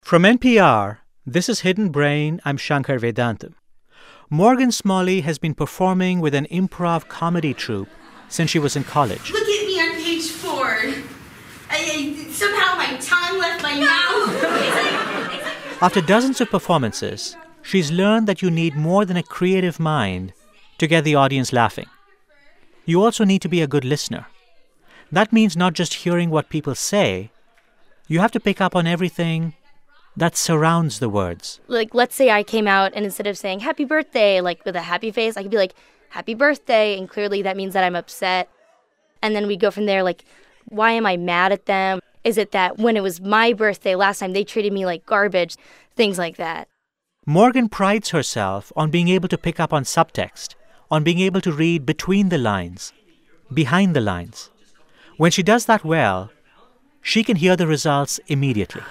From NPR, this is Hidden Brain. I'm Shankar Vedantam. Morgan Smalley has been performing with an improv comedy troupe since she was in college. Look at me on page 4. Somehow my tongue left my mouth. After dozens of performances, she's learned that you need more than a creative mind to get the audience laughing. You also need to be a good listener. That means not just hearing what people say. You have to pick up on everything that surrounds the words. Like, let's say I came out and instead of saying happy birthday, like with a happy face, I could be like, happy birthday. And clearly that means that I'm upset. And then we go from there, like, why am I mad at them? Is it that when it was my birthday last time, they treated me like garbage? Things like that. Morgan prides herself on being able to pick up on subtext, on being able to read between the lines, behind the lines. When she does that well, she can hear the results immediately.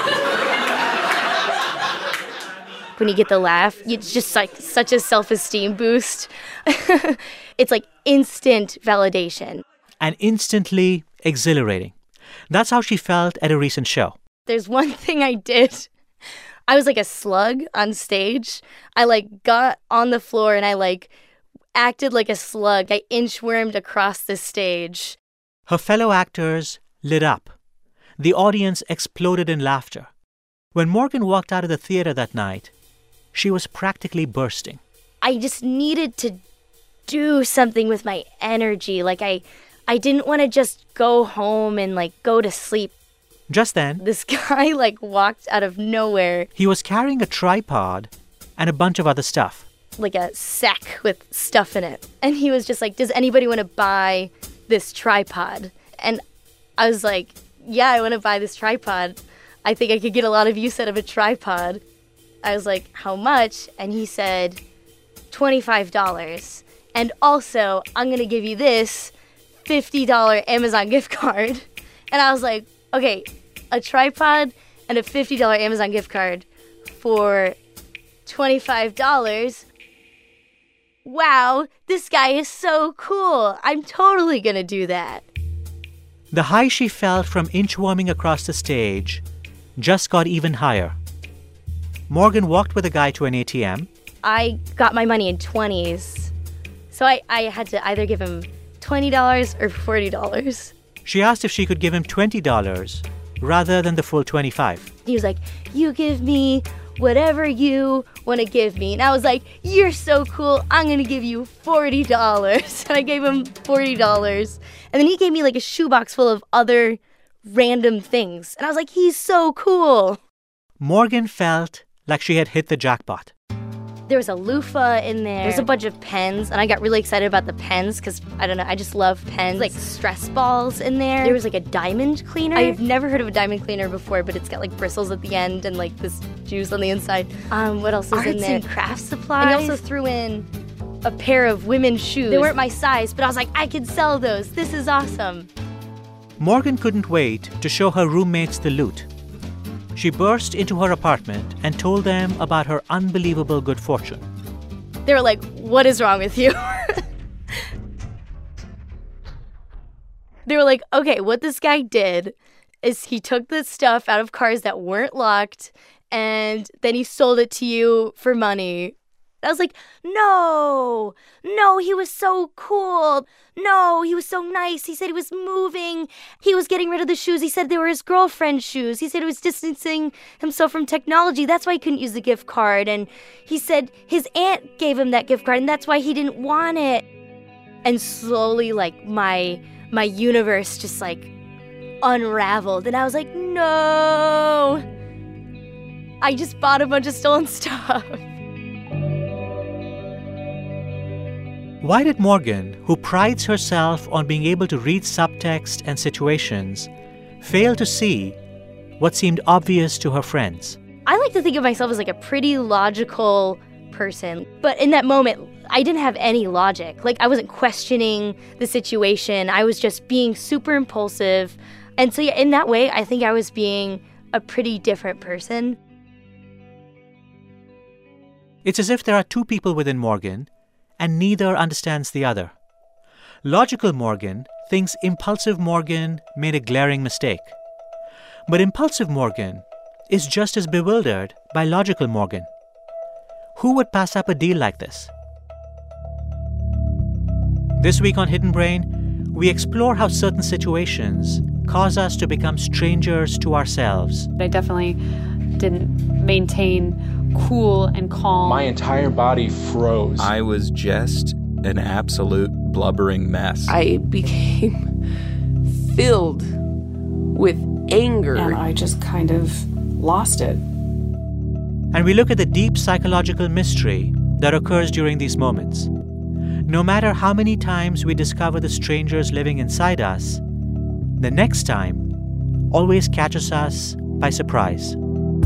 When you get the laugh, it's just like such a self-esteem boost. It's like instant validation. And instantly exhilarating. That's how she felt at a recent show. There's one thing I did. I was like a slug on stage. I like got on the floor and I like acted like a slug. I inchwormed across the stage. Her fellow actors lit up. The audience exploded in laughter. When Morgan walked out of the theater that night, she was practically bursting. I just needed to do something with my energy. Like I didn't want to just go home and like go to sleep. Just then, This guy like walked out of nowhere. he was carrying a tripod and a bunch of other stuff. Like a sack with stuff in it. And he was just like, does anybody want to buy this tripod? And I was like, yeah, I want to buy this tripod. I think I could get a lot of use out of a tripod. I was like, how much? And he said, $25. And also, I'm going to give you this $50 Amazon gift card. And I was like, okay, a tripod and a $50 Amazon gift card for $25. Wow, this guy is so cool. I'm totally going to do that. The high she felt from inchworming across the stage just got even higher. Morgan walked with a guy to an ATM. I got my money in 20s. So I had to either give him $20 or $40. She asked if she could give him $20 rather than the full $25. He was like, you give me whatever you want to give me. And I was like, you're so cool. I'm going to give you $40. And I gave him $40. And then he gave me like a shoebox full of other random things. And I was like, he's so cool. Morgan felt like she had hit the jackpot. There was a loofah in there. There's a bunch of pens, and I got really excited about the pens because, I don't know, I just love pens. Like stress balls in there. There was like a diamond cleaner. I've never heard of a diamond cleaner before, but it's got like bristles at the end and like this juice on the inside. What else is in there? Arts and craft supplies. And he also threw in a pair of women's shoes. They weren't my size, but I was like, I could sell those. This is awesome. Morgan couldn't wait to show her roommates the loot. She burst into her apartment and told them about her unbelievable good fortune. They were like, what is wrong with you? They were like, okay, what this guy did is he took the stuff out of cars that weren't locked and then he sold it to you for money. I was like, no, he was so cool. No, he was so nice. He said he was moving. He was getting rid of the shoes. He said they were his girlfriend's shoes. He said he was distancing himself from technology. That's why he couldn't use the gift card. And he said his aunt gave him that gift card and that's why he didn't want it. And slowly, like, my universe just, like, unraveled. And I was like, no. I just bought a bunch of stolen stuff. Why did Morgan, who prides herself on being able to read subtext and situations, fail to see what seemed obvious to her friends? I like to think of myself as like a pretty logical person. But in that moment, I didn't have any logic. Like, I wasn't questioning the situation. I was just being super impulsive. And so, yeah, in that way, I think I was being a pretty different person. It's as if there are two people within Morgan, and neither understands the other. Logical Morgan thinks impulsive Morgan made a glaring mistake. But impulsive Morgan is just as bewildered by logical Morgan. Who would pass up a deal like this? This week on Hidden Brain, we explore how certain situations cause us to become strangers to ourselves. I definitely didn't maintain cool and calm. My entire body froze. I was just an absolute blubbering mess. I became filled with anger. And I just kind of lost it. And we look at the deep psychological mystery that occurs during these moments. No matter how many times we discover the strangers living inside us, the next time always catches us by surprise.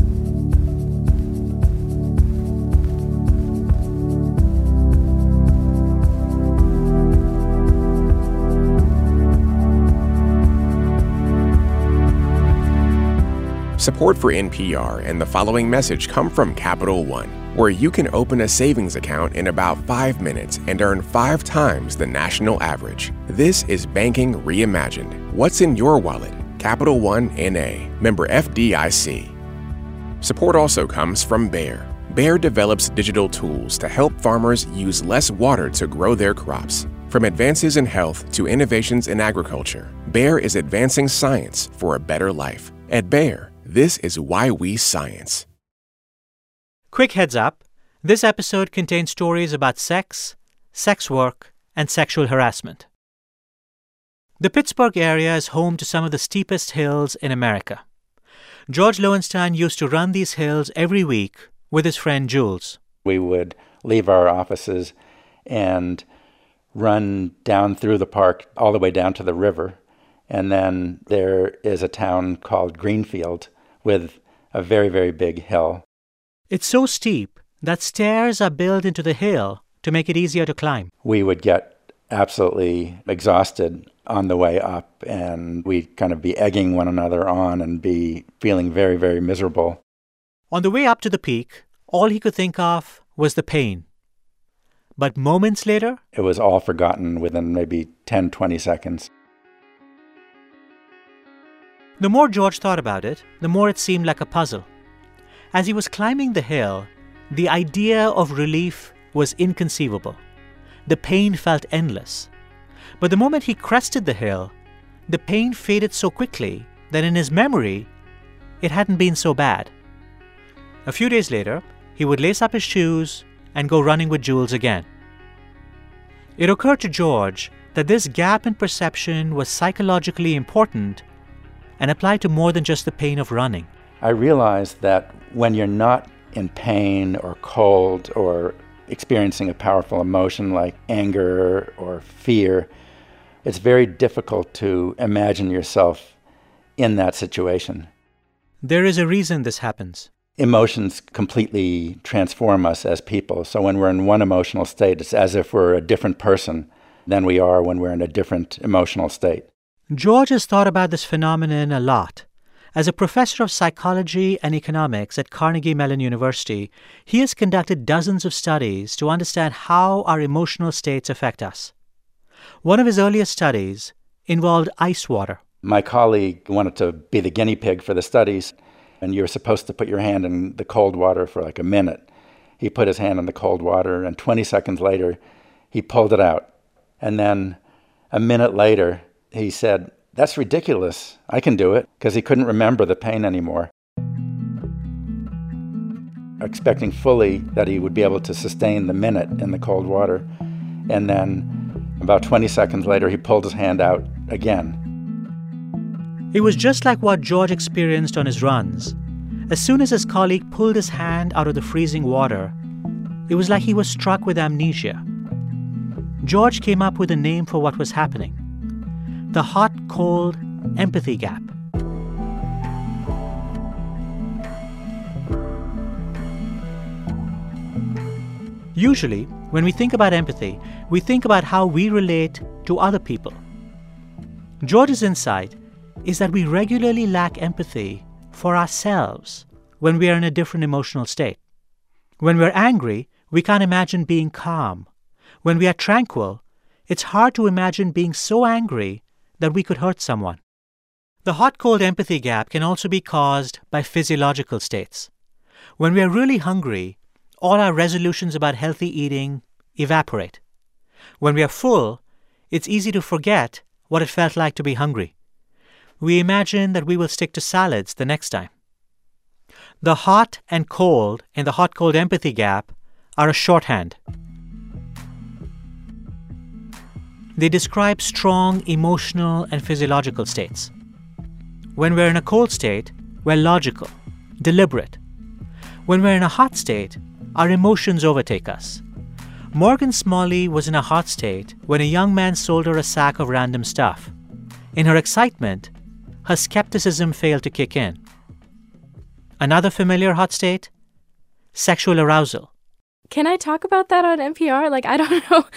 Support for NPR and the following message come from Capital One, where you can open a savings account in about 5 minutes and earn 5 times the national average. This is banking reimagined. What's in your wallet? Capital One N.A., member FDIC. Support also comes from Bayer. Bayer develops digital tools to help farmers use less water to grow their crops. From advances in health to innovations in agriculture, Bayer is advancing science for a better life. At Bayer, this is why we science. Quick heads up, this episode contains stories about sex, sex work, and sexual harassment. The Pittsburgh area is home to some of the steepest hills in America. George Lowenstein used to run these hills every week with his friend Jules. We would leave our offices and run down through the park all the way down to the river. And then there is a town called Greenfield with a very, very big hill. It's so steep that stairs are built into the hill to make it easier to climb. We would get absolutely exhausted on the way up, and we'd kind of be egging one another on and be feeling very, very miserable. On the way up to the peak, all he could think of was the pain. But moments later, it was all forgotten within maybe 10, 20 seconds. The more George thought about it, the more it seemed like a puzzle. As he was climbing the hill, the idea of relief was inconceivable. The pain felt endless. But the moment he crested the hill, the pain faded so quickly that in his memory, it hadn't been so bad. A few days later, he would lace up his shoes and go running with Jules again. It occurred to George that this gap in perception was psychologically important and applied to more than just the pain of running. I realized that when you're not in pain or cold or experiencing a powerful emotion like anger or fear, it's very difficult to imagine yourself in that situation. There is a reason this happens. Emotions completely transform us as people. So when we're in one emotional state, it's as if we're a different person than we are when we're in a different emotional state. George has thought about this phenomenon a lot. As a professor of psychology and economics at Carnegie Mellon University, he has conducted dozens of studies to understand how our emotional states affect us. One of his earliest studies involved ice water. My colleague wanted to be the guinea pig for the studies, and you're supposed to put your hand in the cold water for like a minute. He put his hand in the cold water, and 20 seconds later, he pulled it out. And then a minute later, he said, "That's ridiculous. I can do it," because he couldn't remember the pain anymore. Expecting fully that he would be able to sustain the minute in the cold water. And then about 20 seconds later, he pulled his hand out again. It was just like what George experienced on his runs. As soon as his colleague pulled his hand out of the freezing water, it was like he was struck with amnesia. George came up with a name for what was happening: the hot-cold empathy gap. Usually, when we think about empathy, we think about how we relate to other people. George's insight is that we regularly lack empathy for ourselves when we are in a different emotional state. When we're angry, we can't imagine being calm. When we are tranquil, it's hard to imagine being so angry that we could hurt someone. The hot-cold empathy gap can also be caused by physiological states. When we are really hungry, all our resolutions about healthy eating evaporate. When we are full, it's easy to forget what it felt like to be hungry. We imagine that we will stick to salads the next time. The hot and cold in the hot-cold empathy gap are a shorthand. They describe strong emotional and physiological states. When we're in a cold state, we're logical, deliberate. When we're in a hot state, our emotions overtake us. Morgan Smalley was in a hot state when a young man sold her a sack of random stuff. In her excitement, her skepticism failed to kick in. Another familiar hot state? Sexual arousal. Can I talk about that on NPR? I don't know.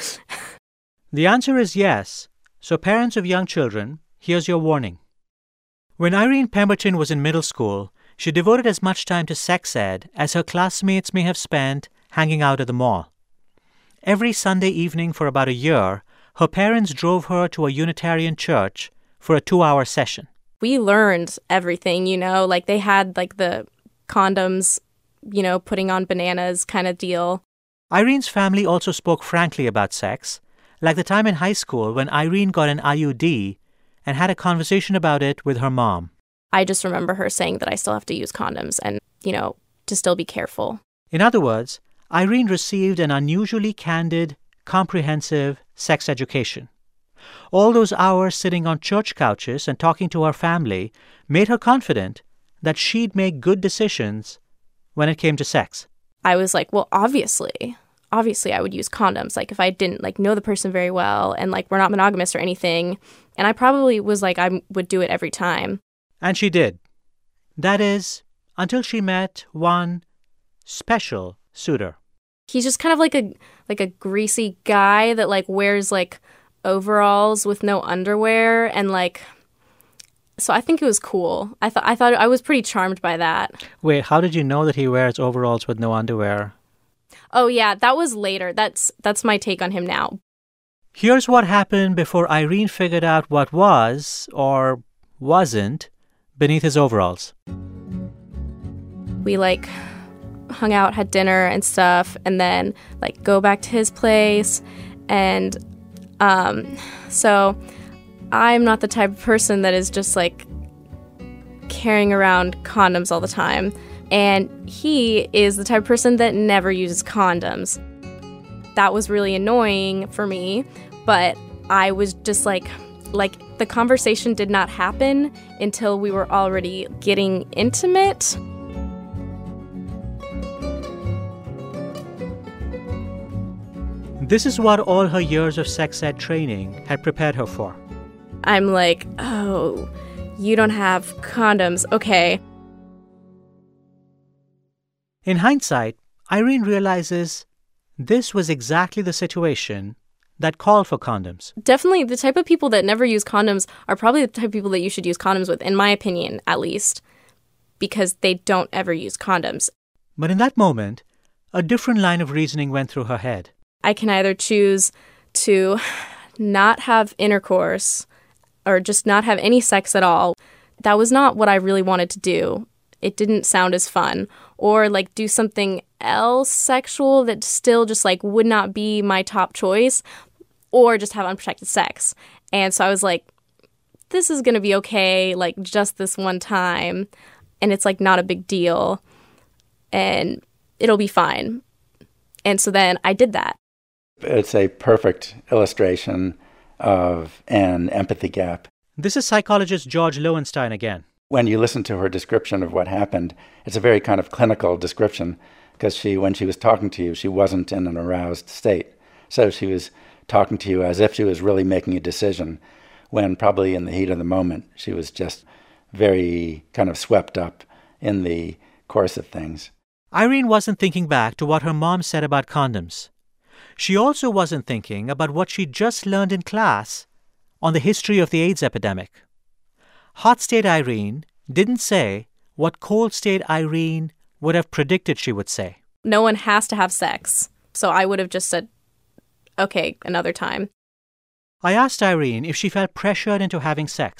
The answer is yes. So parents of young children, here's your warning. When Irene Pemberton was in middle school, she devoted as much time to sex ed as her classmates may have spent hanging out at the mall. Every Sunday evening for about a year, her parents drove her to a Unitarian church for a 2-hour session. We learned everything, they had the condoms, putting on bananas kind of deal. Irene's family also spoke frankly about sex, like the time in high school when Irene got an IUD and had a conversation about it with her mom. I just remember her saying that I still have to use condoms and, to still be careful. In other words, Irene received an unusually candid, comprehensive sex education. All those hours sitting on church couches and talking to her family made her confident that she'd make good decisions when it came to sex. I was like, well, obviously I would use condoms. If I didn't know the person very well and we're not monogamous or anything. And I probably was I would do it every time. And she did. That is, until she met one special suitor. He's just kind of like a greasy guy that wears overalls with no underwear and so I think it was cool. I thought I was pretty charmed by that. Wait, how did you know that he wears overalls with no underwear? Oh yeah, that was later. That's my take on him now. Here's what happened before Irene figured out what was, or wasn't, beneath his overalls. We hung out, had dinner and stuff, and then go back to his place. And so I'm not the type of person that is just carrying around condoms all the time. And he is the type of person that never uses condoms. That was really annoying for me, but I was just the conversation did not happen until we were already getting intimate. This is what all her years of sex ed training had prepared her for. I'm oh, you don't have condoms, okay. In hindsight, Irene realizes this was exactly the situation that called for condoms. Definitely the type of people that never use condoms are probably the type of people that you should use condoms with, in my opinion, at least, because they don't ever use condoms. But in that moment, a different line of reasoning went through her head. I can either choose to not have intercourse or just not have any sex at all. That was not what I really wanted to do. It didn't sound as fun. Or do something else sexual that still just would not be my top choice, or just have unprotected sex. And so I was this is going to be okay, just this one time. And it's not a big deal. And it'll be fine. And so then I did that. It's a perfect illustration of an empathy gap. This is psychologist George Lowenstein again. When you listen to her description of what happened, it's a very kind of clinical description because when she was talking to you, she wasn't in an aroused state. So she was talking to you as if she was really making a decision, when probably in the heat of the moment, she was just very kind of swept up in the course of things. Irene wasn't thinking back to what her mom said about condoms. She also wasn't thinking about what she'd just learned in class on the history of the AIDS epidemic. Hot state Irene didn't say what cold state Irene would have predicted she would say. No one has to have sex. So I would have just said, okay, another time. I asked Irene if she felt pressured into having sex.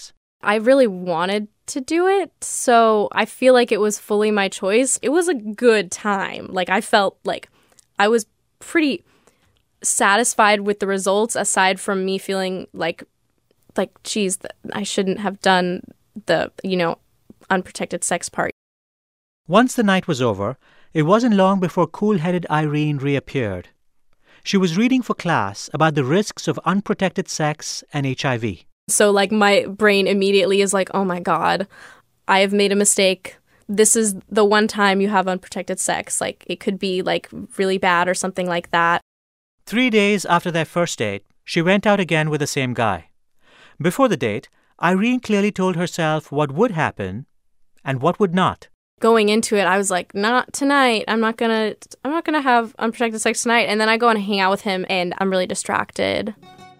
I really wanted to do it, so I feel like it was fully my choice. It was a good time. Like, I felt like I was pretty satisfied with the results, aside from me feeling like, geez, I shouldn't have done the, unprotected sex part. Once the night was over, it wasn't long before cool-headed Irene reappeared. She was reading for class about the risks of unprotected sex and HIV. So, my brain immediately is like, oh my God, I have made a mistake. This is the one time you have unprotected sex. It could be, really bad or something like that. 3 days after their first date, she went out again with the same guy. Before the date, Irene clearly told herself what would happen and what would not. Going into it, I was like, not tonight. I'm not gonna have unprotected sex tonight. And then I go and hang out with him, and I'm really distracted.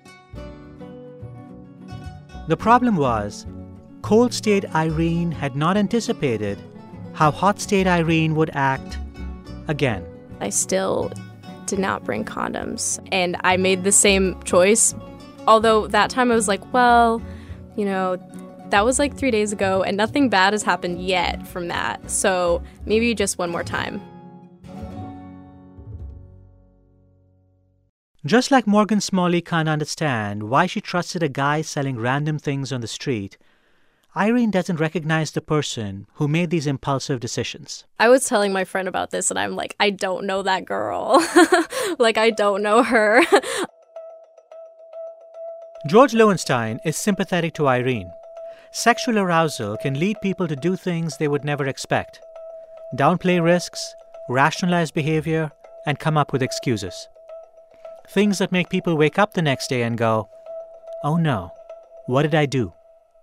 The problem was, cold state Irene had not anticipated how hot state Irene would act again. I still did not bring condoms, and I made the same choice. Although that time I was like, well, that was 3 days ago, and nothing bad has happened yet from that. So maybe just one more time. Just like Morgan Smalley can't understand why she trusted a guy selling random things on the street, Irene doesn't recognize the person who made these impulsive decisions. I was telling my friend about this, and I'm like, I don't know that girl. I don't know her. George Lowenstein is sympathetic to Irene. Sexual arousal can lead people to do things they would never expect, downplay risks, rationalize behavior, and come up with excuses. Things that make people wake up the next day and go, oh no, what did I do?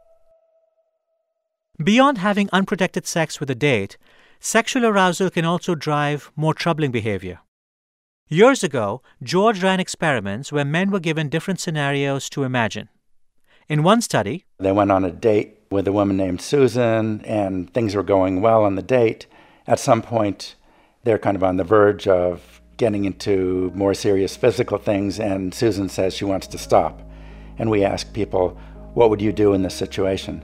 Beyond having unprotected sex with a date, sexual arousal can also drive more troubling behavior. Years ago, George ran experiments where men were given different scenarios to imagine. In one study, they went on a date with a woman named Susan, and things were going well on the date. At some point, they're kind of on the verge of getting into more serious physical things, and Susan says she wants to stop. And we ask people, what would you do in this situation?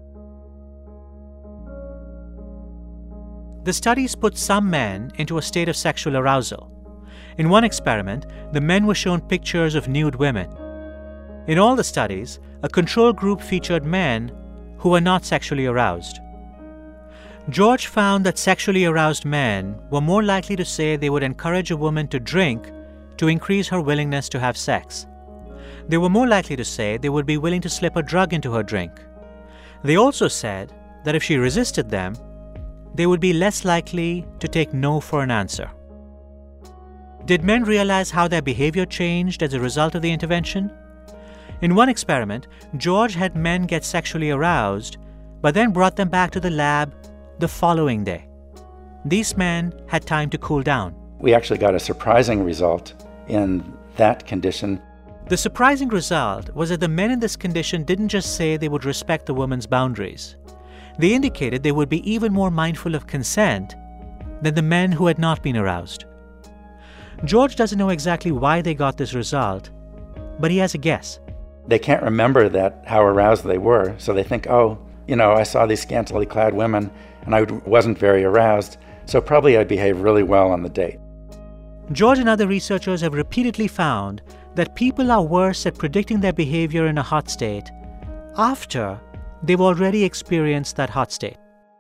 The studies put some men into a state of sexual arousal. In one experiment, the men were shown pictures of nude women. In all the studies, a control group featured men who were not sexually aroused. George found that sexually aroused men were more likely to say they would encourage a woman to drink to increase her willingness to have sex. They were more likely to say they would be willing to slip a drug into her drink. They also said that if she resisted them, they would be less likely to take no for an answer. Did men realize how their behavior changed as a result of the intervention? In one experiment, George had men get sexually aroused, but then brought them back to the lab the following day. These men had time to cool down. We actually got a surprising result in that condition. The surprising result was that the men in this condition didn't just say they would respect the woman's boundaries. They indicated they would be even more mindful of consent than the men who had not been aroused. George doesn't know exactly why they got this result, but he has a guess. They can't remember how aroused they were, so they think, I saw these scantily clad women and I wasn't very aroused, so probably I behaved really well on the date. George and other researchers have repeatedly found that people are worse at predicting their behavior in a hot state after they've already experienced that hot state.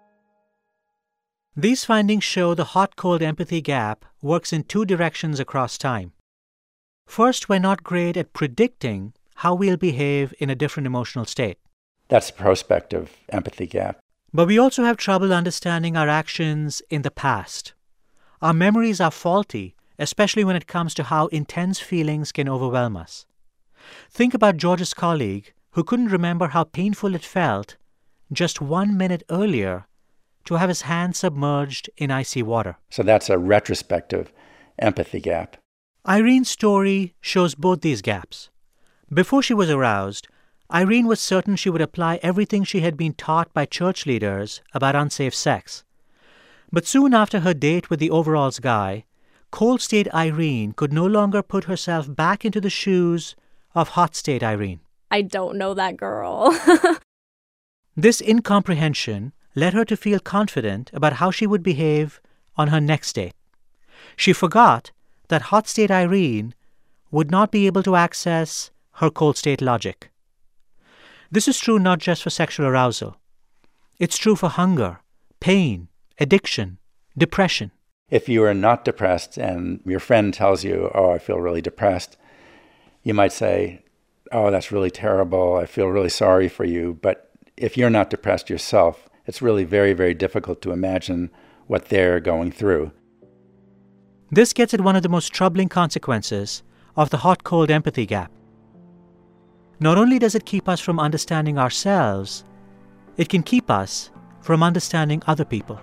These findings show the hot-cold empathy gap works in two directions across time. First, we're not great at predicting how we'll behave in a different emotional state. That's the prospective empathy gap. But we also have trouble understanding our actions in the past. Our memories are faulty, especially when it comes to how intense feelings can overwhelm us. Think about George's colleague who couldn't remember how painful it felt just 1 minute earlier to have his hand submerged in icy water. So that's a retrospective empathy gap. Irene's story shows both these gaps. Before she was aroused, Irene was certain she would apply everything she had been taught by church leaders about unsafe sex. But soon after her date with the overalls guy, cold-state Irene could no longer put herself back into the shoes of hot-state Irene. I don't know that girl. This incomprehension led her to feel confident about how she would behave on her next date. She forgot that hot state Irene would not be able to access her cold state logic. This is true not just for sexual arousal. It's true for hunger, pain, addiction, depression. If you are not depressed and your friend tells you, oh, I feel really depressed, you might say, oh, that's really terrible. I feel really sorry for you. But if you're not depressed yourself, it's really very, very difficult to imagine what they're going through. This gets at one of the most troubling consequences of the hot-cold empathy gap. Not only does it keep us from understanding ourselves, it can keep us from understanding other people.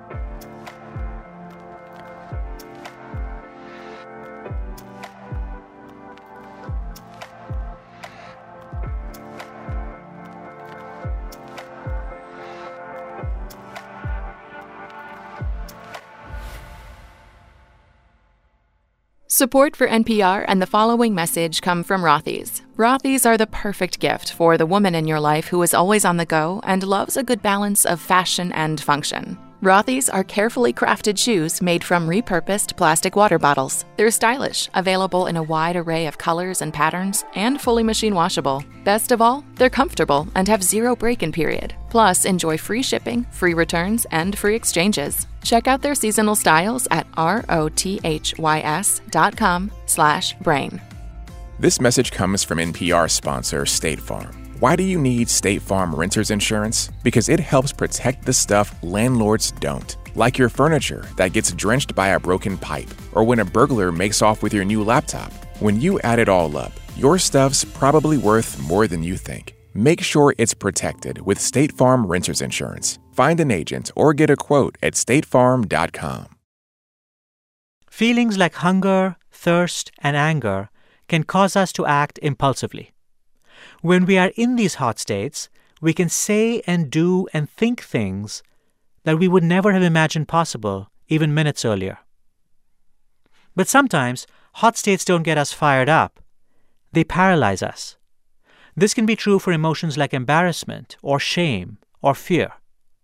Support for NPR and the following message come from Rothy's. Rothy's are the perfect gift for the woman in your life who is always on the go and loves a good balance of fashion and function. Rothy's are carefully crafted shoes made from repurposed plastic water bottles. They're stylish, available in a wide array of colors and patterns, and fully machine washable. Best of all, they're comfortable and have zero break-in period. Plus, enjoy free shipping, free returns, and free exchanges. Check out their seasonal styles at rothys.com/brain. This message comes from NPR sponsor State Farm. Why do you need State Farm Renters Insurance? Because it helps protect the stuff landlords don't. Like your furniture that gets drenched by a broken pipe, or when a burglar makes off with your new laptop. When you add it all up, your stuff's probably worth more than you think. Make sure it's protected with State Farm Renters Insurance. Find an agent or get a quote at statefarm.com. Feelings like hunger, thirst, and anger can cause us to act impulsively. When we are in these hot states, we can say and do and think things that we would never have imagined possible even minutes earlier. But sometimes, hot states don't get us fired up. They paralyze us. This can be true for emotions like embarrassment or shame or fear.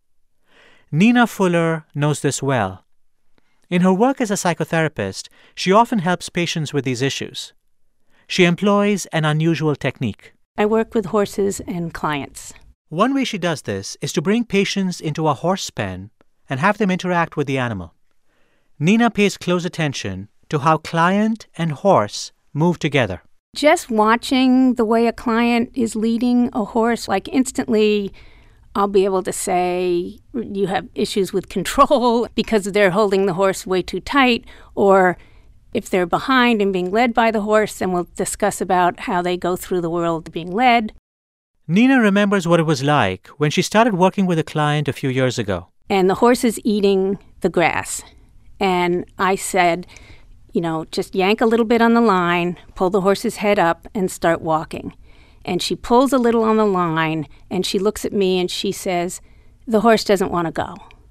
Nina Fuller knows this well. In her work as a psychotherapist, she often helps patients with these issues. She employs an unusual technique. I work with horses and clients. One way she does this is to bring patients into a horse pen and have them interact with the animal. Nina pays close attention to how client and horse move together. Just watching the way a client is leading a horse, like instantly I'll be able to say you have issues with control because they're holding the horse way too tight, or if they're behind and being led by the horse, then we'll discuss about how they go through the world being led. Nina remembers what it was like when she started working with a client a few years ago. And the horse is eating the grass. And I said, just yank a little bit on the line, pull the horse's head up, and start walking. And she pulls a little on the line, and she looks at me and she says, the horse doesn't want to go.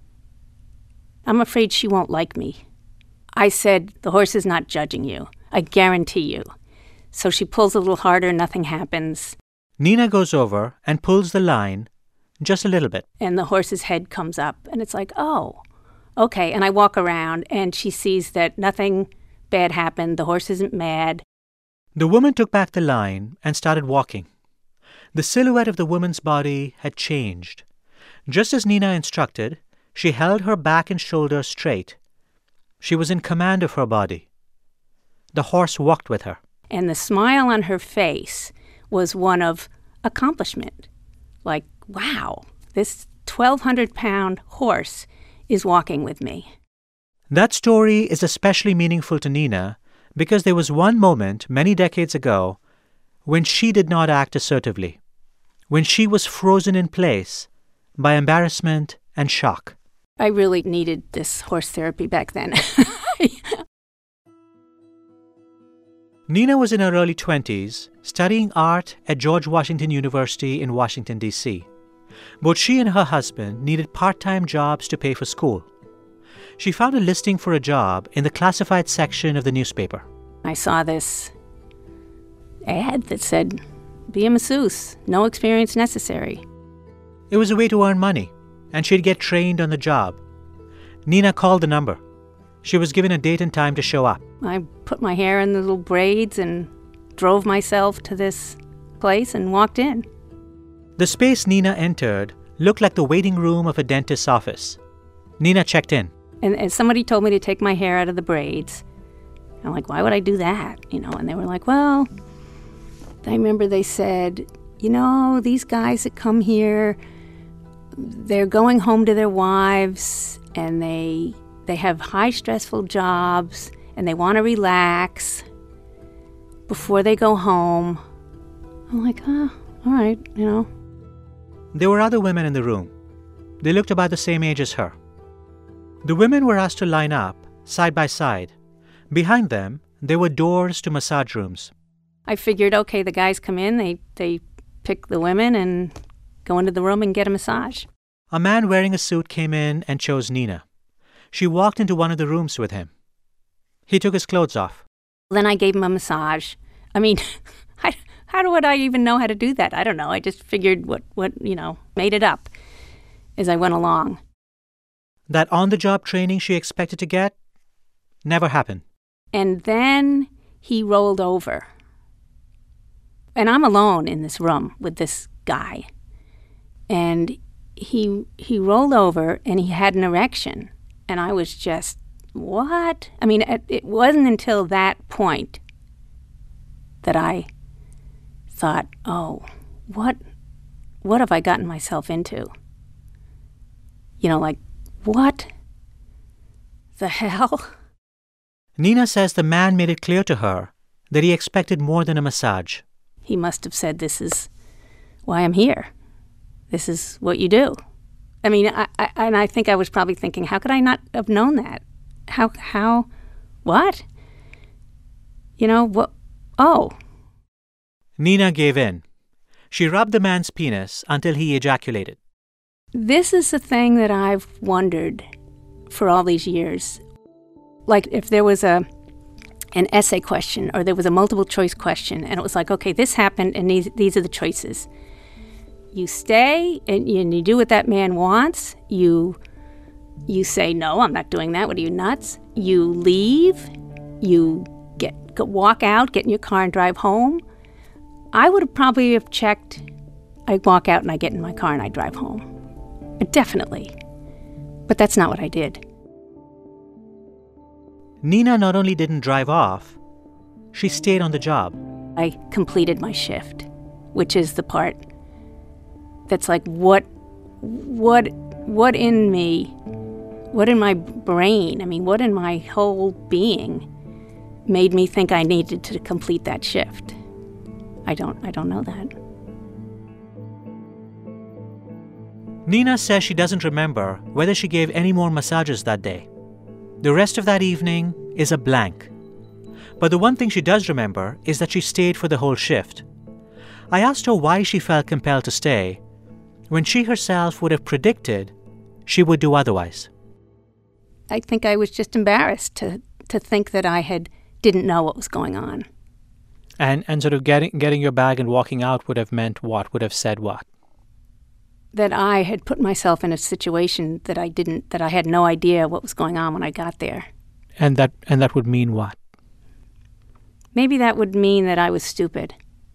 I'm afraid she won't like me. I said, the horse is not judging you. I guarantee you. So she pulls a little harder, nothing happens. Nina goes over and pulls the line just a little bit. And the horse's head comes up, and it's like, oh, okay. And I walk around, and she sees that nothing bad happened. The horse isn't mad. The woman took back the line and started walking. The silhouette of the woman's body had changed. Just as Nina instructed, she held her back and shoulders straight. She was in command of her body. The horse walked with her. And the smile on her face was one of accomplishment. Like, wow, this 1,200-pound horse is walking with me. That story is especially meaningful to Nina because there was one moment many decades ago when she did not act assertively, when she was frozen in place by embarrassment and shock. I really needed this horse therapy back then. Nina was in her early 20s, studying art at George Washington University in Washington, D.C. Both she and her husband needed part-time jobs to pay for school. She found a listing for a job in the classified section of the newspaper. I saw this ad that said, be a masseuse, no experience necessary. It was a way to earn money, and she'd get trained on the job. Nina called the number. She was given a date and time to show up. I put my hair in the little braids and drove myself to this place and walked in. The space Nina entered looked like the waiting room of a dentist's office. Nina checked in. And somebody told me to take my hair out of the braids. I'm like, why would I do that? And they were like, well, I remember they said, these guys that come here, they're going home to their wives, and they have high stressful jobs, and they want to relax before they go home. I'm like, all right, There were other women in the room. They looked about the same age as her. The women were asked to line up, side by side. Behind them, there were doors to massage rooms. I figured, okay, the guys come in, they pick the women and go into the room and get a massage. A man wearing a suit came in and chose Nina. She walked into one of the rooms with him. He took his clothes off. Then I gave him a massage. I mean, how would I even know how to do that? I don't know. I just figured what made it up as I went along. That on-the-job training she expected to get never happened. And then he rolled over. And I'm alone in this room with this guy. And he rolled over and he had an erection. And I was just, what? I mean, it wasn't until that point that I thought, oh, what have I gotten myself into? What the hell? Nina says the man made it clear to her that he expected more than a massage. He must have said, this is why I'm here. This is what you do. I mean, I think I was probably thinking, how could I not have known that? What? What? Oh. Nina gave in. She rubbed the man's penis until he ejaculated. This is the thing that I've wondered for all these years. Like if there was an essay question or there was a multiple choice question and it was like, okay, this happened and these are the choices. You stay and you do what that man wants. You say, no, I'm not doing that. What are you, nuts? You leave. You walk out, get in your car and drive home. I would have probably have checked. I walk out and I get in my car and I drive home. Definitely. But that's not what I did. Nina not only didn't drive off, she stayed on the job. I completed my shift, which is the part that's like, what in me, what in my brain, what in my whole being made me think I needed to complete that shift? I don't know that. Nina says she doesn't remember whether she gave any more massages that day. The rest of that evening is a blank. But the one thing she does remember is that she stayed for the whole shift. I asked her why she felt compelled to stay, when she herself would have predicted she would do otherwise. I think I was just embarrassed to think that I didn't know what was going on. And sort of getting your bag and walking out would have meant what? Would have said what? That I had put myself in a situation that I had no idea what was going on when I got there. And that would mean what? Maybe that would mean that I was stupid.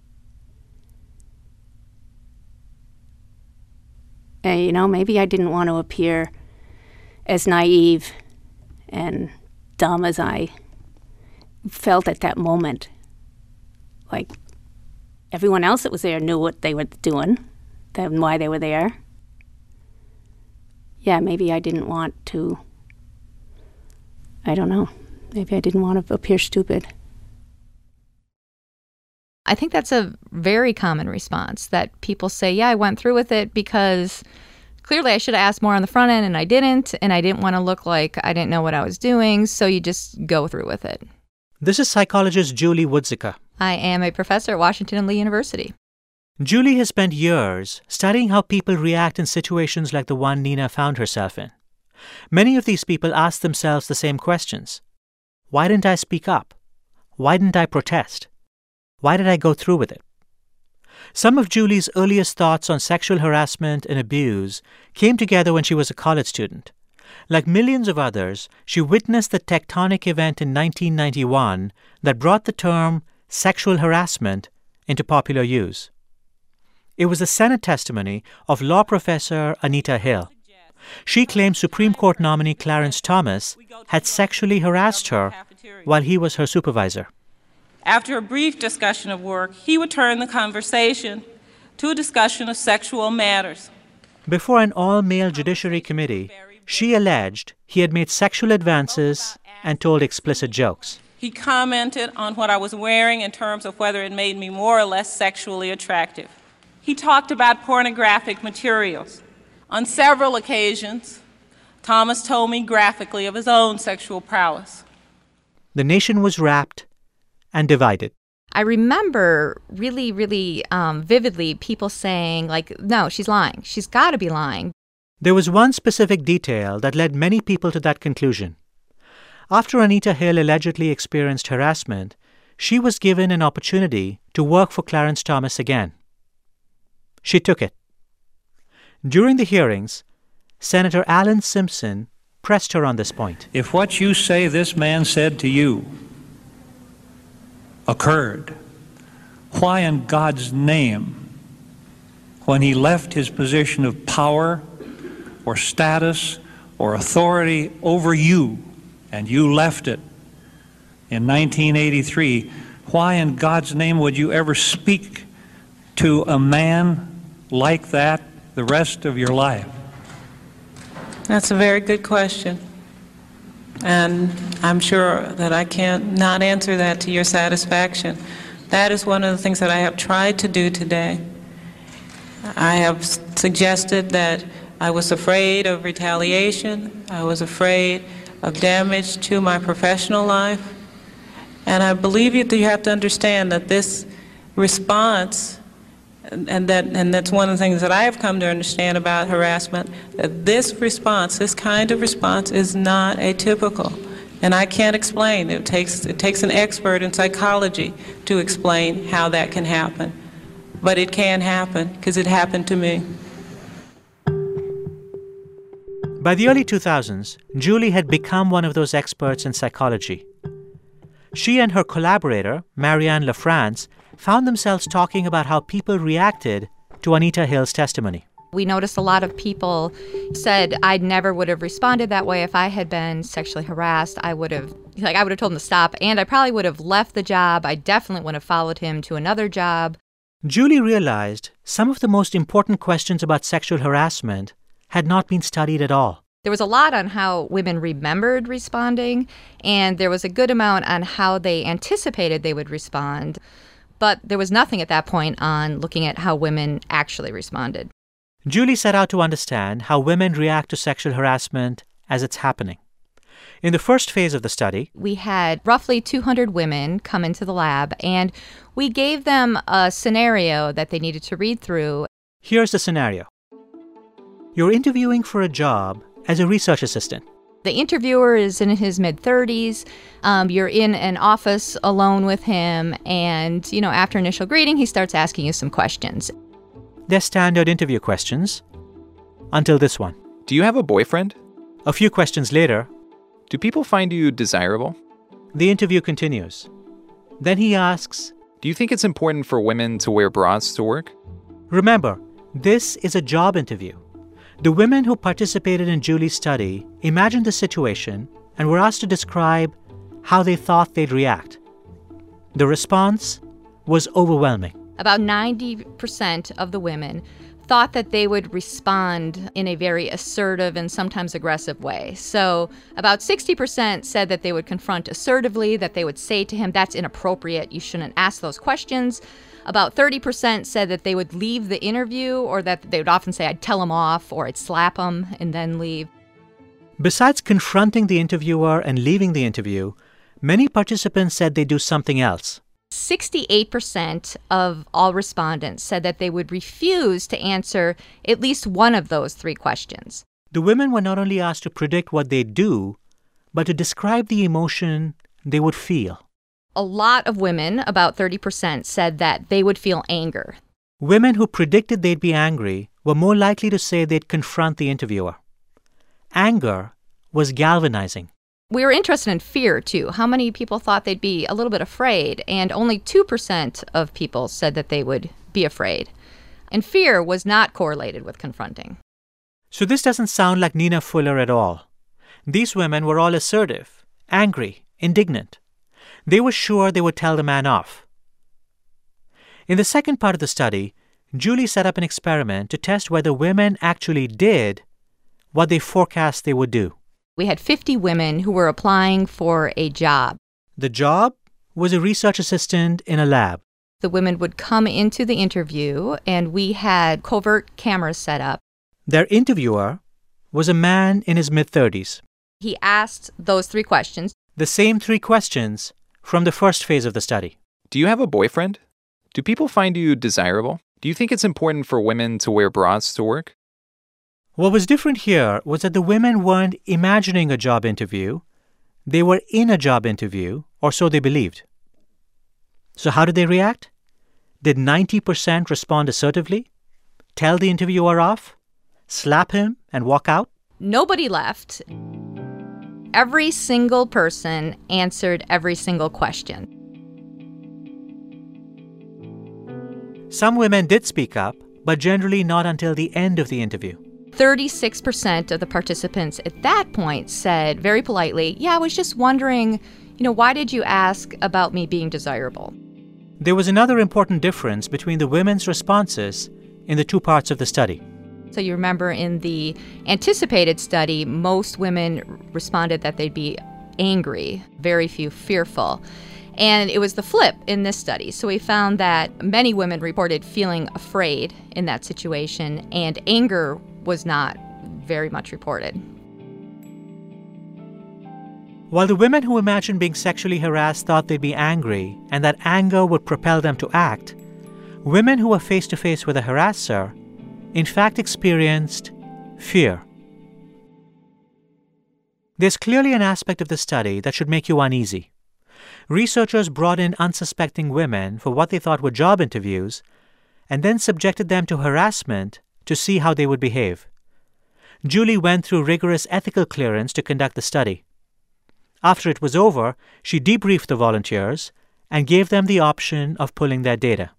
Maybe I didn't want to appear as naive and dumb as I felt at that moment. Like, everyone else that was there knew what they were doing, and why they were there. Yeah, maybe I didn't want to, I don't know. Maybe I didn't want to appear stupid. I think that's a very common response, that people say, yeah, I went through with it because clearly I should have asked more on the front end and I didn't want to look like I didn't know what I was doing, so you just go through with it. This is psychologist Julie Woodzika. I am a professor at Washington and Lee University. Julie has spent years studying how people react in situations like the one Nina found herself in. Many of these people ask themselves the same questions. Why didn't I speak up? Why didn't I protest? Why did I go through with it? Some of Julie's earliest thoughts on sexual harassment and abuse came together when she was a college student. Like millions of others, she witnessed the tectonic event in 1991 that brought the term sexual harassment into popular use. It was the Senate testimony of law professor Anita Hill. She claimed Supreme Court nominee Clarence Thomas had sexually harassed her while he was her supervisor. After a brief discussion of work, he would turn the conversation to a discussion of sexual matters. Before an all-male judiciary committee, she alleged he had made sexual advances and told explicit jokes. He commented on what I was wearing in terms of whether it made me more or less sexually attractive. He talked about pornographic materials. On several occasions, Thomas told me graphically of his own sexual prowess. The nation was rapt and divided. I remember really, really vividly people saying, like, no, she's lying. She's got to be lying. There was one specific detail that led many people to that conclusion. After Anita Hill allegedly experienced harassment, she was given an opportunity to work for Clarence Thomas again. She took it. During the hearings, Senator Alan Simpson pressed her on this point. If what you say this man said to you occurred, why in God's name, when he left his position of power or status or authority over you, and you left it in 1983, why in God's name would you ever speak to a man like that the rest of your life? That's a very good question. And I'm sure that I can't not answer that to your satisfaction. That is one of the things that I have tried to do today. I have suggested that I was afraid of retaliation. I was afraid of damage to my professional life. And I believe that you have to understand that this response, and that's one of the things that I have come to understand about harassment, that this response, this kind of response, is not atypical. And I can't explain. It takes an expert in psychology to explain how that can happen. But it can happen because it happened to me. By the early 2000s, Julie had become one of those experts in psychology. She and her collaborator, Marianne LaFrance, found themselves talking about how people reacted to Anita Hill's testimony. We noticed a lot of people said, I never would have responded that way if I had been sexually harassed. I would have told him to stop, and I probably would have left the job. I definitely would have followed him to another job. Julie realized some of the most important questions about sexual harassment had not been studied at all. There was a lot on how women remembered responding, and there was a good amount on how they anticipated they would respond. But there was nothing at that point on looking at how women actually responded. Julie set out to understand how women react to sexual harassment as it's happening. In the first phase of the study, we had roughly 200 women come into the lab, and we gave them a scenario that they needed to read through. Here's the scenario. You're interviewing for a job as a research assistant. The interviewer is in his mid-30s. You're in an office alone with him, and, after initial greeting, he starts asking you some questions. They're standard interview questions, until this one. Do you have a boyfriend? A few questions later. Do people find you desirable? The interview continues. Then he asks, do you think it's important for women to wear bras to work? Remember, this is a job interview. The women who participated in Julie's study imagined the situation and were asked to describe how they thought they'd react. The response was overwhelming. About 90% of the women thought that they would respond in a very assertive and sometimes aggressive way. So about 60% said that they would confront assertively, that they would say to him, that's inappropriate, you shouldn't ask those questions. About 30% said that they would leave the interview, or that they would often say, I'd tell them off, or I'd slap them and then leave. Besides confronting the interviewer and leaving the interview, many participants said they'd do something else. 68% of all respondents said that they would refuse to answer at least one of those three questions. The women were not only asked to predict what they'd do, but to describe the emotion they would feel. A lot of women, about 30%, said that they would feel anger. Women who predicted they'd be angry were more likely to say they'd confront the interviewer. Anger was galvanizing. We were interested in fear, too. How many people thought they'd be a little bit afraid? And only 2% of people said that they would be afraid. And fear was not correlated with confronting. So this doesn't sound like Nina Fuller at all. These women were all assertive, angry, indignant. They were sure they would tell the man off. In the second part of the study, Julie set up an experiment to test whether women actually did what they forecast they would do. We had 50 women who were applying for a job. The job was a research assistant in a lab. The women would come into the interview, and we had covert cameras set up. Their interviewer was a man in his mid-30s. He asked those 3 questions. The same 3 questions from the first phase of the study. Do you have a boyfriend? Do people find you desirable? Do you think it's important for women to wear bras to work? What was different here was that the women weren't imagining a job interview. They were in a job interview, or so they believed. So how did they react? Did 90% respond assertively? Tell the interviewer off? Slap him and walk out? Nobody left. Every single person answered every single question. Some women did speak up, but generally not until the end of the interview. 36% of the participants at that point said very politely, yeah, I was just wondering, why did you ask about me being desirable? There was another important difference between the women's responses in the 2 parts of the study. So you remember in the anticipated study, most women responded that they'd be angry, very few fearful. And it was the flip in this study. So we found that many women reported feeling afraid in that situation, and anger was not very much reported. While the women who imagined being sexually harassed thought they'd be angry and that anger would propel them to act, women who were face-to-face with a harasser in fact experienced fear. There's clearly an aspect of the study that should make you uneasy. Researchers brought in unsuspecting women for what they thought were job interviews and then subjected them to harassment to see how they would behave. Julie went through rigorous ethical clearance to conduct the study. After it was over, she debriefed the volunteers and gave them the option of pulling their data.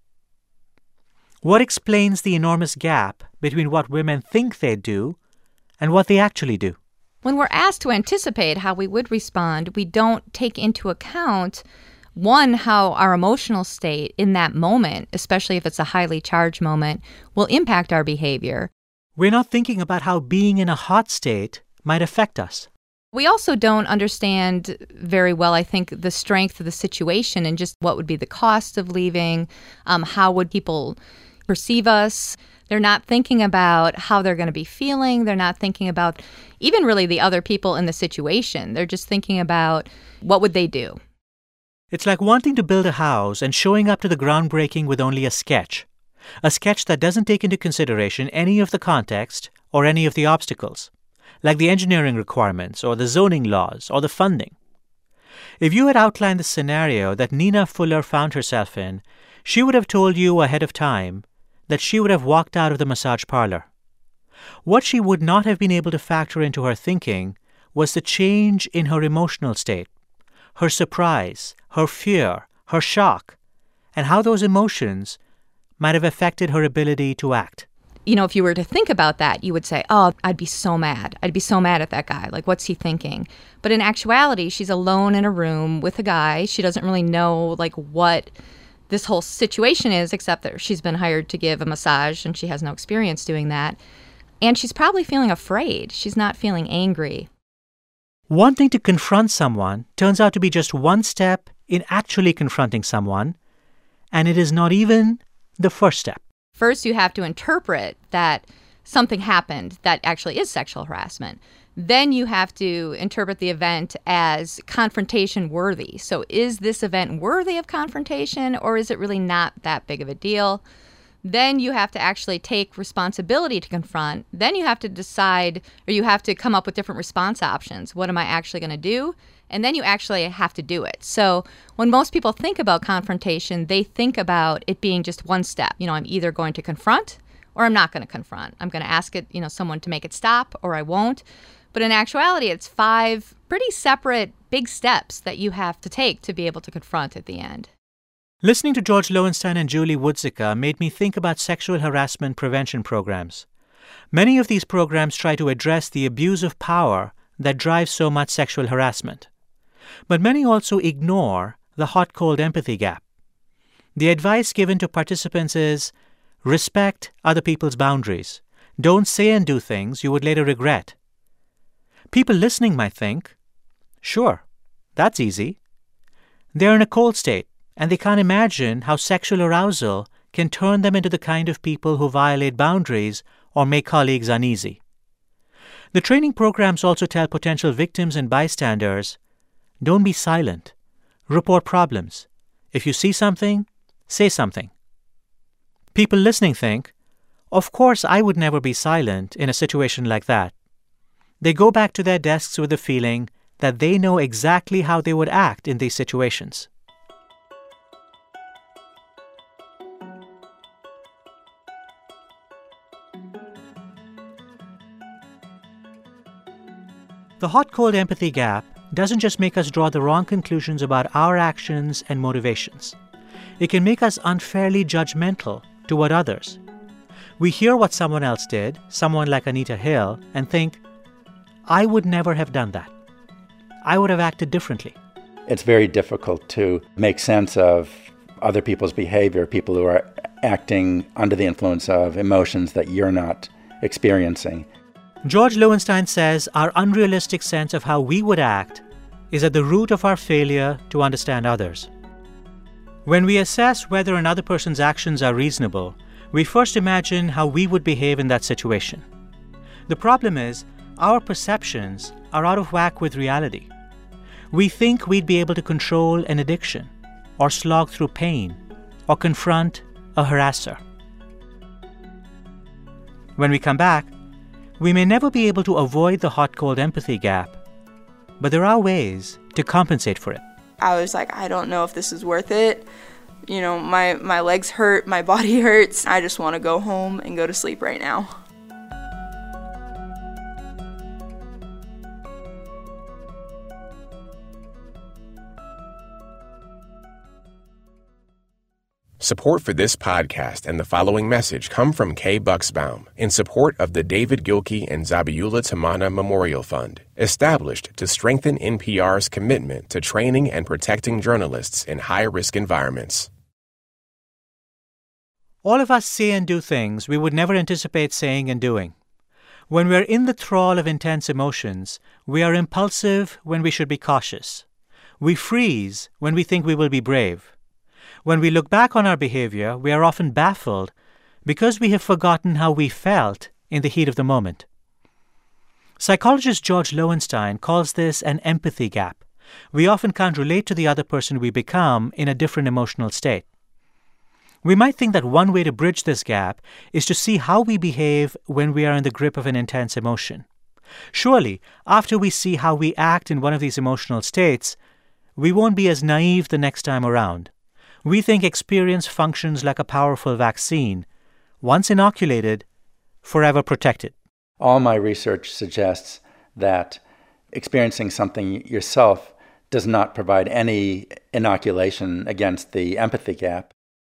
What explains the enormous gap between what women think they do and what they actually do? When we're asked to anticipate how we would respond, we don't take into account, one, how our emotional state in that moment, especially if it's a highly charged moment, will impact our behavior. We're not thinking about how being in a hot state might affect us. We also don't understand very well, I think, the strength of the situation and just what would be the cost of leaving, how would people perceive us. They're not thinking about how they're going to be feeling. They're not thinking about even really the other people in the situation. They're just thinking about what would they do. It's like wanting to build a house and showing up to the groundbreaking with only a sketch that doesn't take into consideration any of the context or any of the obstacles, like the engineering requirements or the zoning laws or the funding. If you had outlined the scenario that Nina Fuller found herself in, she would have told you ahead of time that she would have walked out of the massage parlor. What she would not have been able to factor into her thinking was the change in her emotional state, her surprise, her fear, her shock, and how those emotions might have affected her ability to act. If you were to think about that, you would say, oh, I'd be so mad. I'd be so mad at that guy. Like, what's he thinking? But in actuality, she's alone in a room with a guy. She doesn't really know, what this whole situation is, except that she's been hired to give a massage and she has no experience doing that. And she's probably feeling afraid. She's not feeling angry. Wanting to confront someone turns out to be just one step in actually confronting someone, and it is not even the first step. First, you have to interpret that something happened that actually is sexual harassment. Then you have to interpret the event as confrontation worthy. So is this event worthy of confrontation, or is it really not that big of a deal? Then you have to actually take responsibility to confront. Then you have to decide, or you have to come up with different response options. What am I actually going to do? And then you actually have to do it. So when most people think about confrontation, they think about it being just one step. I'm either going to confront or I'm not going to confront. I'm going to ask it, someone to make it stop, or I won't. But in actuality, it's 5 pretty separate big steps that you have to take to be able to confront at the end. Listening to George Loewenstein and Julie Woodzika made me think about sexual harassment prevention programs. Many of these programs try to address the abuse of power that drives so much sexual harassment. But many also ignore the hot-cold empathy gap. The advice given to participants is, respect other people's boundaries. Don't say and do things you would later regret. People listening might think, sure, that's easy. They're in a cold state, and they can't imagine how sexual arousal can turn them into the kind of people who violate boundaries or make colleagues uneasy. The training programs also tell potential victims and bystanders, don't be silent. Report problems. If you see something, say something. People listening think, of course I would never be silent in a situation like that. They go back to their desks with the feeling that they know exactly how they would act in these situations. The hot-cold empathy gap doesn't just make us draw the wrong conclusions about our actions and motivations. It can make us unfairly judgmental toward others. We hear what someone else did, someone like Anita Hill, and think, I would never have done that. I would have acted differently. It's very difficult to make sense of other people's behavior, people who are acting under the influence of emotions that you're not experiencing. George Loewenstein says our unrealistic sense of how we would act is at the root of our failure to understand others. When we assess whether another person's actions are reasonable, we first imagine how we would behave in that situation. The problem is, our perceptions are out of whack with reality. We think we'd be able to control an addiction, or slog through pain, or confront a harasser. When we come back, we may never be able to avoid the hot-cold empathy gap, but there are ways to compensate for it. I was like, I don't know if this is worth it. My legs hurt, my body hurts. I just want to go home and go to sleep right now. Support for this podcast and the following message come from Kay Bucksbaum in support of the David Gilkey and Zabiula Tamana Memorial Fund, established to strengthen NPR's commitment to training and protecting journalists in high-risk environments. All of us say and do things we would never anticipate saying and doing. When we're in the thrall of intense emotions, we are impulsive when we should be cautious. We freeze when we think we will be brave. When we look back on our behavior, we are often baffled because we have forgotten how we felt in the heat of the moment. Psychologist George Loewenstein calls this an empathy gap. We often can't relate to the other person we become in a different emotional state. We might think that one way to bridge this gap is to see how we behave when we are in the grip of an intense emotion. Surely, after we see how we act in one of these emotional states, we won't be as naive the next time around. We think experience functions like a powerful vaccine. Once inoculated, forever protected. All my research suggests that experiencing something yourself does not provide any inoculation against the empathy gap.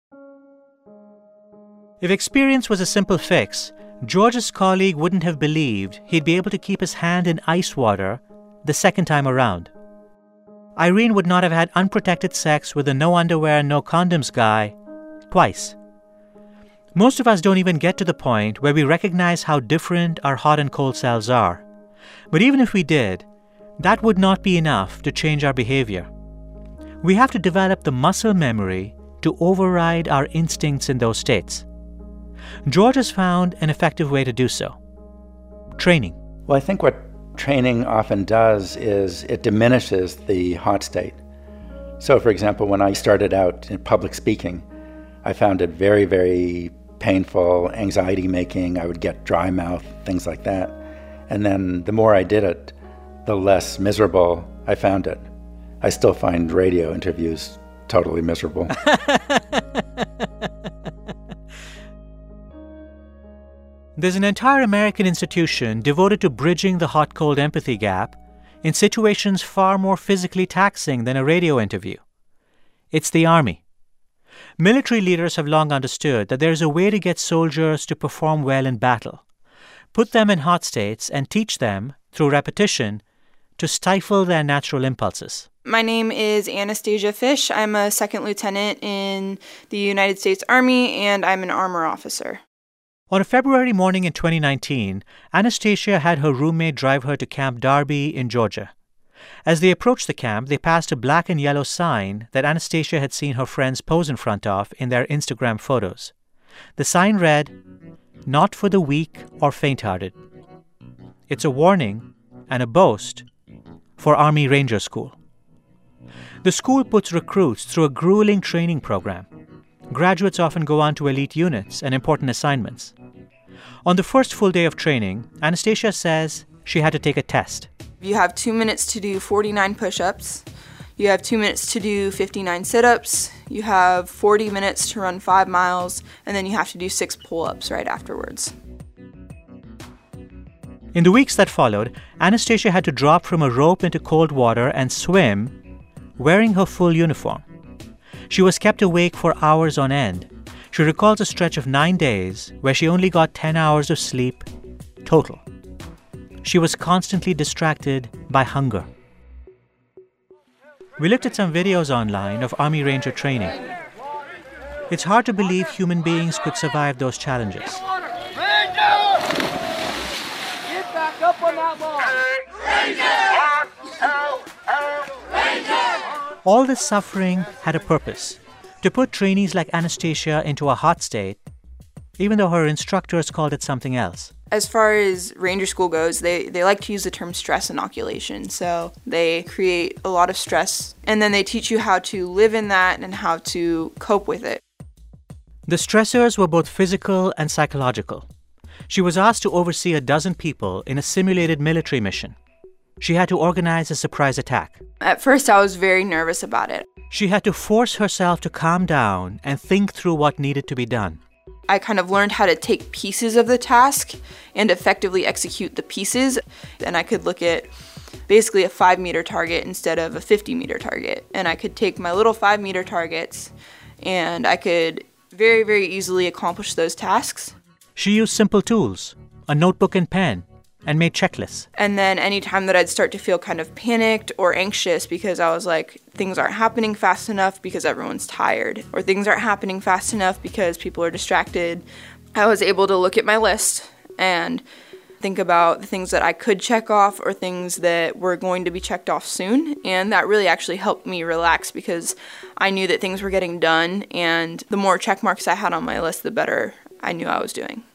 If experience was a simple fix, George's colleague wouldn't have believed he'd be able to keep his hand in ice water the second time around. Irene would not have had unprotected sex with the no underwear, no condoms guy twice. Most of us don't even get to the point where we recognize how different our hot and cold selves are. But even if we did, that would not be enough to change our behavior. We have to develop the muscle memory to override our instincts in those states. George has found an effective way to do so: training. Well, I think what training often does is it diminishes the hot state. So, for example, when I started out in public speaking, I found it very, very painful, anxiety-making. I would get dry mouth, things like that. And then the more I did it, the less miserable I found it. I still find radio interviews totally miserable. There's an entire American institution devoted to bridging the hot-cold empathy gap in situations far more physically taxing than a radio interview. It's the Army. Military leaders have long understood that there is a way to get soldiers to perform well in battle, put them in hot states, and teach them, through repetition, to stifle their natural impulses. My name is Anastasia Fish. I'm a second lieutenant in the United States Army, and I'm an armor officer. On a February morning in 2019, Anastasia had her roommate drive her to Camp Darby in Georgia. As they approached the camp, they passed a black and yellow sign that Anastasia had seen her friends pose in front of in their Instagram photos. The sign read, "Not for the weak or faint-hearted." It's a warning and a boast for Army Ranger School. The school puts recruits through a grueling training program. Graduates often go on to elite units and important assignments. On the first full day of training, Anastasia says she had to take a test. You have 2 minutes to do 49 push-ups. You have 2 minutes to do 59 sit-ups. You have 40 minutes to run 5 miles, and then you have to do 6 pull-ups right afterwards. In the weeks that followed, Anastasia had to drop from a rope into cold water and swim wearing her full uniform. She was kept awake for hours on end. She recalls a stretch of 9 days where she only got 10 hours of sleep total. She was constantly distracted by hunger. We looked at some videos online of Army Ranger training. It's hard to believe human beings could survive those challenges. Get back up on that log. All this suffering had a purpose, to put trainees like Anastasia into a hot state, even though her instructors called it something else. As far as Ranger School goes, they like to use the term stress inoculation. So they create a lot of stress, and then they teach you how to live in that and how to cope with it. The stressors were both physical and psychological. She was asked to oversee a dozen people in a simulated military mission. She had to organize a surprise attack. At first, I was very nervous about it. She had to force herself to calm down and think through what needed to be done. I kind of learned how to take pieces of the task and effectively execute the pieces. And I could look at basically a 5-meter target instead of a 50-meter target. And I could take my little 5-meter targets and I could very, very easily accomplish those tasks. She used simple tools, a notebook and pen, and made checklists. And then anytime that I'd start to feel kind of panicked or anxious because I was like, things aren't happening fast enough because everyone's tired, or things aren't happening fast enough because people are distracted, I was able to look at my list and think about the things that I could check off or things that were going to be checked off soon. And that really actually helped me relax because I knew that things were getting done, and the more check marks I had on my list, the better I knew I was doing.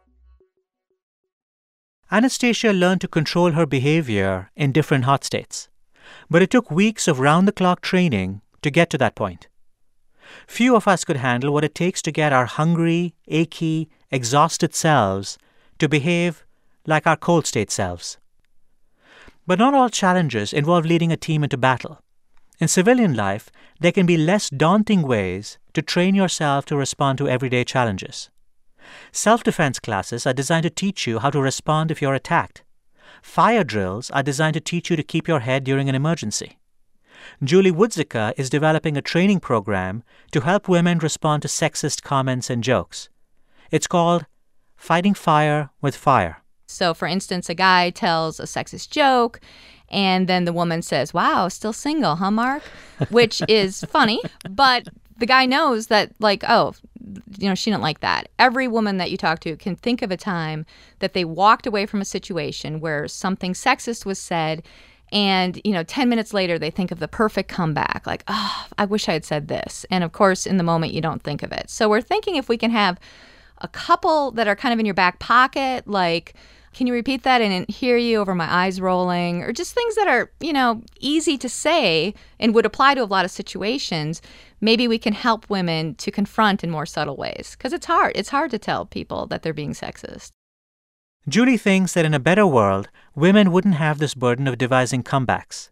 Anastasia learned to control her behavior in different hot states, but it took weeks of round-the-clock training to get to that point. Few of us could handle what it takes to get our hungry, achy, exhausted selves to behave like our cold state selves. But not all challenges involve leading a team into battle. In civilian life, there can be less daunting ways to train yourself to respond to everyday challenges. Self-defense classes are designed to teach you how to respond if you're attacked. Fire drills are designed to teach you to keep your head during an emergency. Julie Woodzika is developing a training program to help women respond to sexist comments and jokes. It's called Fighting Fire with Fire. So, for instance, a guy tells a sexist joke, and then the woman says, "Wow, still single, huh, Mark?" Which is funny, but the guy knows that, like, oh, she didn't like that. Every woman that you talk to can think of a time that they walked away from a situation where something sexist was said, and, 10 minutes later, they think of the perfect comeback, like, oh, I wish I had said this. And, of course, in the moment, you don't think of it. So we're thinking if we can have a couple that are kind of in your back pocket, like, can you repeat that? And hear you over my eyes rolling, or just things that are, easy to say and would apply to a lot of situations. Maybe we can help women to confront in more subtle ways, because it's hard. It's hard to tell people that they're being sexist. Julie thinks that in a better world, women wouldn't have this burden of devising comebacks.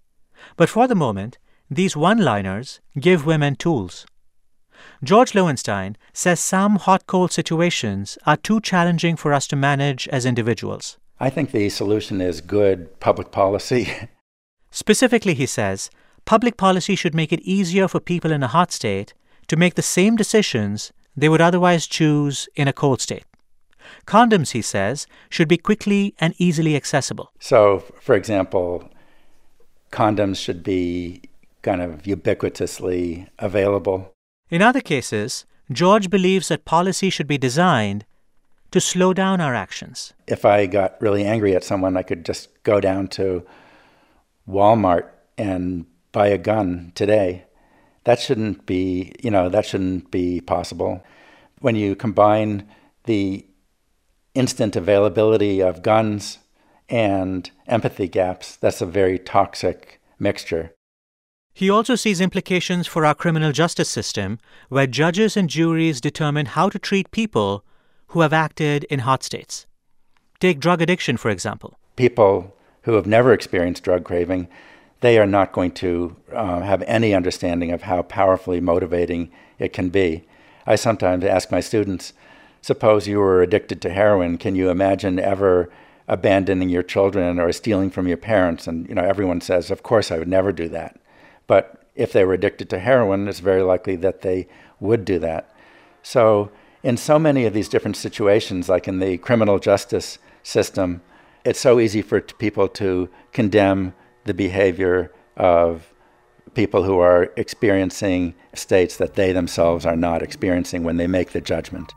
But for the moment, these one-liners give women tools. George Loewenstein says some hot-cold situations are too challenging for us to manage as individuals. I think the solution is good public policy. Specifically, he says, public policy should make it easier for people in a hot state to make the same decisions they would otherwise choose in a cold state. Condoms, he says, should be quickly and easily accessible. So, for example, condoms should be kind of ubiquitously available. In other cases, George believes that policy should be designed to slow down our actions. If I got really angry at someone, I could just go down to Walmart and buy a gun today. That shouldn't be possible. When you combine the instant availability of guns and empathy gaps, that's a very toxic mixture. He also sees implications for our criminal justice system, where judges and juries determine how to treat people who have acted in hot states. Take drug addiction, for example. People who have never experienced drug craving, they are not going to have any understanding of how powerfully motivating it can be. I sometimes ask my students, suppose you were addicted to heroin, can you imagine ever abandoning your children or stealing from your parents? And everyone says, of course I would never do that. But if they were addicted to heroin, it's very likely that they would do that. So in so many of these different situations, like in the criminal justice system, it's so easy for people to condemn the behavior of people who are experiencing states that they themselves are not experiencing when they make the judgment.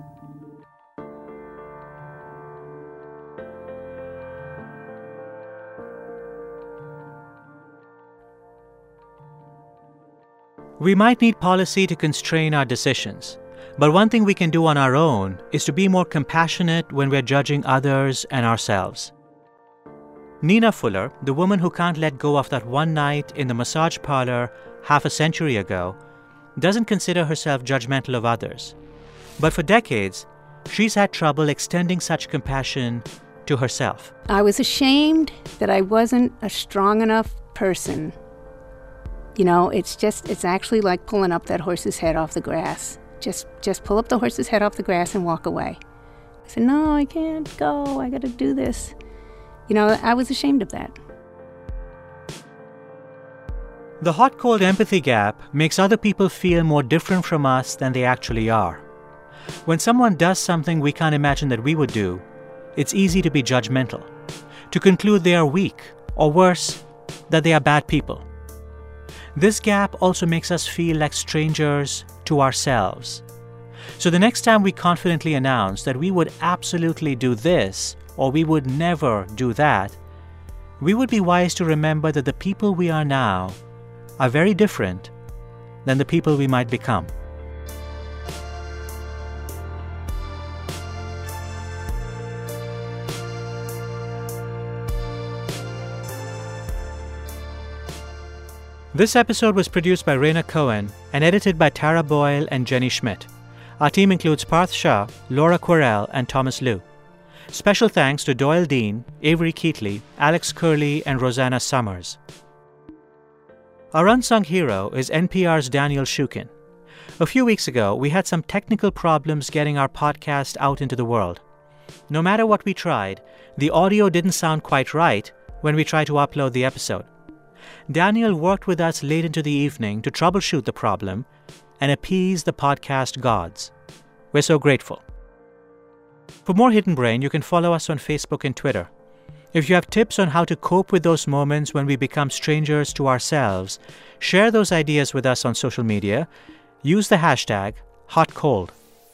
We might need policy to constrain our decisions, but one thing we can do on our own is to be more compassionate when we're judging others and ourselves. Nina Fuller, the woman who can't let go of that one night in the massage parlor half a century ago, doesn't consider herself judgmental of others. But for decades, she's had trouble extending such compassion to herself. I was ashamed that I wasn't a strong enough person. It's actually like pulling up that horse's head off the grass. Just pull up the horse's head off the grass and walk away. I said, no, I can't go. I got to do this. I was ashamed of that. The hot-cold empathy gap makes other people feel more different from us than they actually are. When someone does something we can't imagine that we would do, it's easy to be judgmental, to conclude they are weak, or worse, that they are bad people. This gap also makes us feel like strangers to ourselves. So the next time we confidently announce that we would absolutely do this or we would never do that, we would be wise to remember that the people we are now are very different than the people we might become. This episode was produced by Raina Cohen and edited by Tara Boyle and Jenny Schmidt. Our team includes Parth Shah, Laura Quirrell, and Thomas Liu. Special thanks to Doyle Dean, Avery Keatley, Alex Curley, and Rosanna Summers. Our unsung hero is NPR's Daniel Shukin. A few weeks ago, we had some technical problems getting our podcast out into the world. No matter what we tried, the audio didn't sound quite right when we tried to upload the episode. Daniel worked with us late into the evening to troubleshoot the problem and appease the podcast gods. We're so grateful. For more Hidden Brain, you can follow us on Facebook and Twitter. If you have tips on how to cope with those moments when we become strangers to ourselves, share those ideas with us on social media. Use the hashtag #HotCold.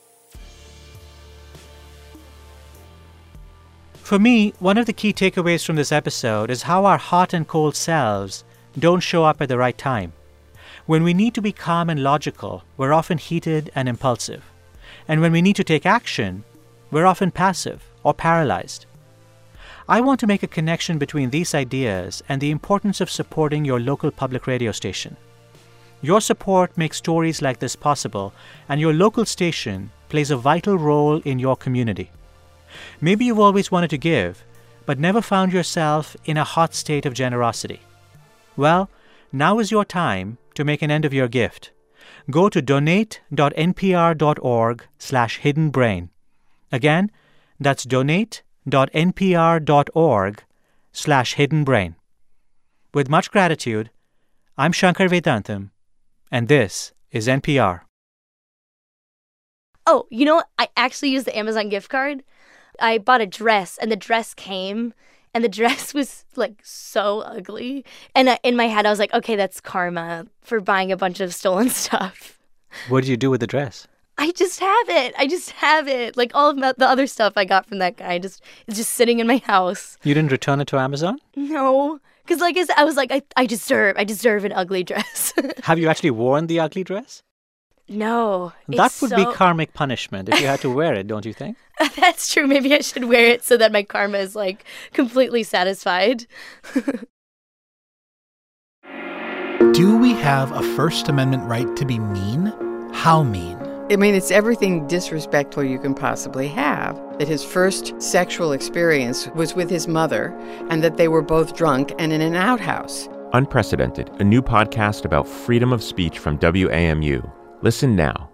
For me, one of the key takeaways from this episode is how our hot and cold selves don't show up at the right time. When we need to be calm and logical, we're often heated and impulsive. And when we need to take action, we're often passive or paralyzed. I want to make a connection between these ideas and the importance of supporting your local public radio station. Your support makes stories like this possible, and your local station plays a vital role in your community. Maybe you've always wanted to give, but never found yourself in a hot state of generosity. Well, now is your time to make an end-of-year gift. Go to donate.npr.org/hiddenbrain. Again, that's donate.npr.org/hiddenbrain. With much gratitude, I'm Shankar Vedantam, and this is NPR. Oh, you know what? I actually used the Amazon gift card. I bought a dress, and the dress came, and the dress was, like, so ugly. And in my head, I was like, okay, that's karma for buying a bunch of stolen stuff. What did you do with the dress? I just have it. Like, all of the other stuff I got from that guy it's just sitting in my house. You didn't return it to Amazon? No. Because, like I said, I was like, I deserve an ugly dress. Have you actually worn the ugly dress? No. That would be karmic punishment if you had to wear it, don't you think? That's true. Maybe I should wear it so that my karma is, like, completely satisfied. Do we have a First Amendment right to be mean? How mean? I mean, it's everything disrespectful you can possibly have. That his first sexual experience was with his mother, and that they were both drunk and in an outhouse. Unprecedented, a new podcast about freedom of speech from WAMU. Listen now.